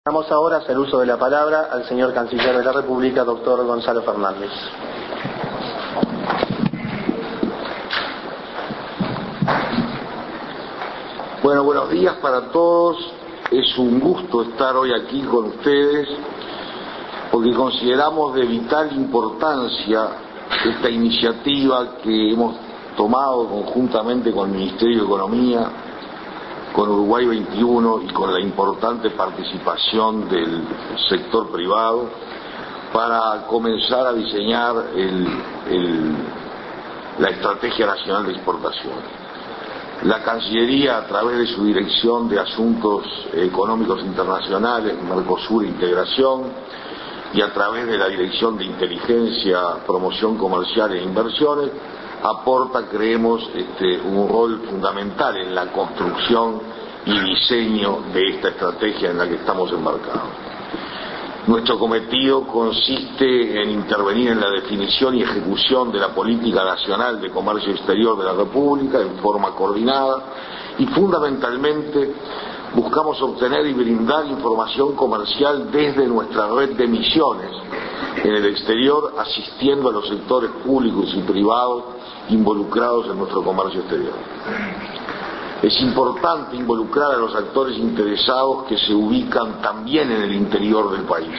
Damos ahora el uso de la palabra al señor Canciller de la República, doctor Gonzalo Fernández. Bueno, buenos días para todos. Es un gusto estar hoy aquí con ustedes porque consideramos de vital importancia esta iniciativa que hemos tomado conjuntamente con el Ministerio de Economía, con Uruguay 21 y con la importante participación del sector privado para comenzar a diseñar la Estrategia Nacional de Exportación. La Cancillería, a través de su Dirección de Asuntos Económicos Internacionales, Mercosur e Integración, y a través de la Dirección de Inteligencia, Promoción Comercial e Inversiones, aporta, creemos, un rol fundamental en la construcción y diseño de esta estrategia en la que estamos embarcados. Nuestro cometido consiste en intervenir en la definición y ejecución de la Política Nacional de Comercio Exterior de la República en forma coordinada y fundamentalmente buscamos obtener y brindar información comercial desde nuestra red de misiones en el exterior, asistiendo a los sectores públicos y privados involucrados en nuestro comercio exterior. Es importante involucrar a los actores interesados que se ubican también en el interior del país.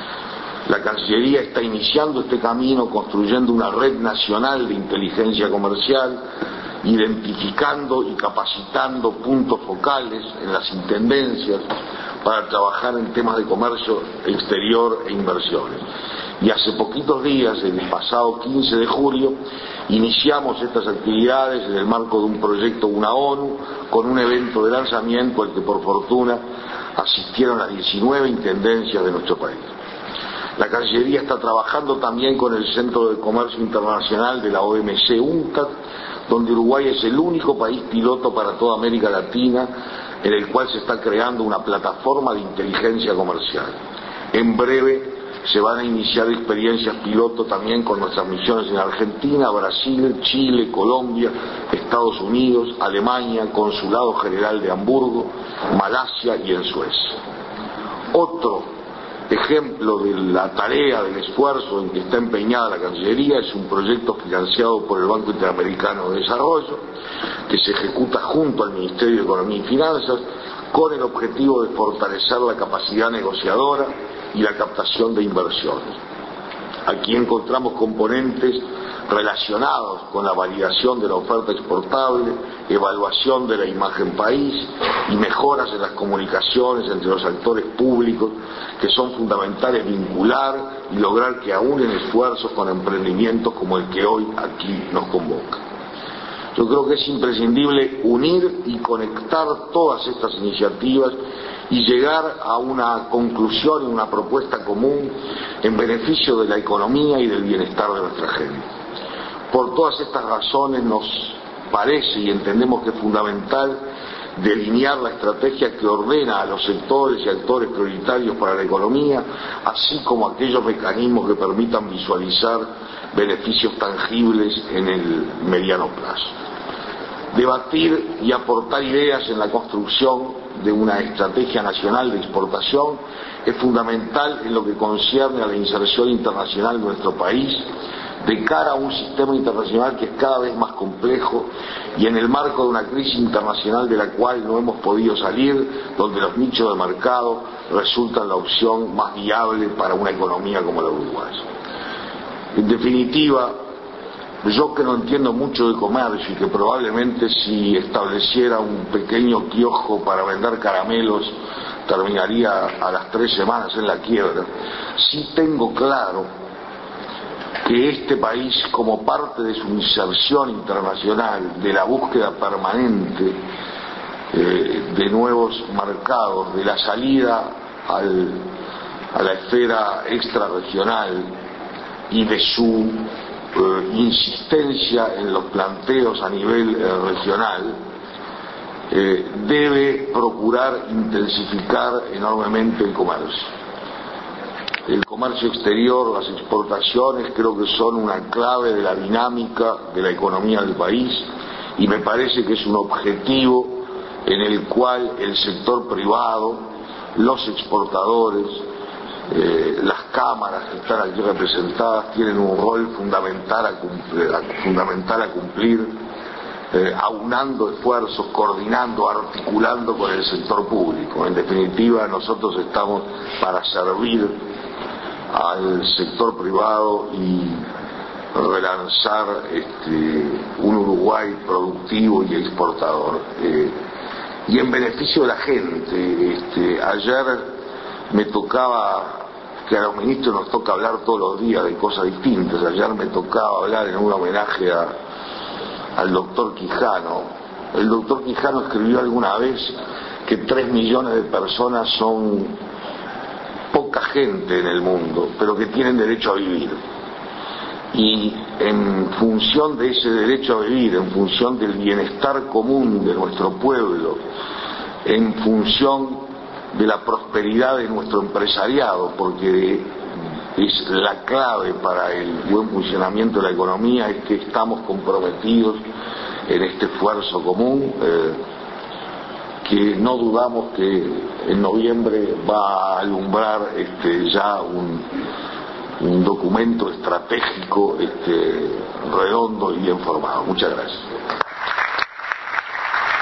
La Cancillería está iniciando este camino construyendo una red nacional de inteligencia comercial, identificando y capacitando puntos focales en las intendencias para trabajar en temas de comercio exterior e inversiones. Y hace poquitos días, el pasado 15 de julio, iniciamos estas actividades en el marco de un proyecto Una ONU, con un evento de lanzamiento al que por fortuna asistieron las 19 intendencias de nuestro país. La Cancillería está trabajando también con el Centro de Comercio Internacional de la OMC UNCTAD, donde Uruguay es el único país piloto para toda América Latina, en el cual se está creando una plataforma de inteligencia comercial. En breve se van a iniciar experiencias piloto también con nuestras misiones en Argentina, Brasil, Chile, Colombia, Estados Unidos, Alemania, Consulado General de Hamburgo, Malasia y en Suecia. Otro ejemplo de la tarea, del esfuerzo en que está empeñada la Cancillería es un proyecto financiado por el Banco Interamericano de Desarrollo que se ejecuta junto al Ministerio de Economía y Finanzas con el objetivo de fortalecer la capacidad negociadora y la captación de inversiones. Aquí encontramos componentes relacionados con la validación de la oferta exportable, evaluación de la imagen país y mejoras en las comunicaciones entre los actores públicos que son fundamentales vincular y lograr que aúnen esfuerzos con emprendimientos como el que hoy aquí nos convoca. Yo creo que es imprescindible unir y conectar todas estas iniciativas y llegar a una conclusión y una propuesta común en beneficio de la economía y del bienestar de nuestra gente. Por todas estas razones nos parece y entendemos que es fundamental delinear la estrategia que ordena a los sectores y actores prioritarios para la economía, así como aquellos mecanismos que permitan visualizar beneficios tangibles en el mediano plazo. Debatir y aportar ideas en la construcción de una estrategia nacional de exportación es fundamental en lo que concierne a la inserción internacional de nuestro país de cara a un sistema internacional que es cada vez más complejo y en el marco de una crisis internacional de la cual no hemos podido salir, donde los nichos de mercado resultan la opción más viable para una economía como la uruguaya. En definitiva, yo que no entiendo mucho de comercio y que probablemente si estableciera un pequeño kiosco para vender caramelos terminaría a las 3 semanas en la quiebra, sí tengo claro que este país, como parte de su inserción internacional, de la búsqueda permanente de nuevos mercados, de la salida a la esfera extrarregional y de su insistencia en los planteos a nivel regional, debe procurar intensificar enormemente el comercio. El comercio exterior, las exportaciones, creo que son una clave de la dinámica de la economía del país y me parece que es un objetivo en el cual el sector privado los exportadores, las cámaras que están aquí representadas tienen un rol fundamental a cumplir, aunando esfuerzos, coordinando, articulando con el sector público. En definitiva, nosotros estamos para servir al sector privado y relanzar un Uruguay productivo y exportador, y en beneficio de la gente. Ayer me tocaba, que a los ministros nos toca hablar todos los días de cosas distintas, ayer me tocaba hablar en un homenaje al doctor Quijano. El doctor Quijano escribió alguna vez que 3 millones de personas son poca gente en el mundo, pero que tienen derecho a vivir. Y en función de ese derecho a vivir, en función del bienestar común de nuestro pueblo, en función de la prosperidad de nuestro empresariado, porque es la clave para el buen funcionamiento de la economía, es que estamos comprometidos en este esfuerzo común, que no dudamos que en noviembre va a alumbrar ya un documento estratégico redondo y bien formado. Muchas gracias.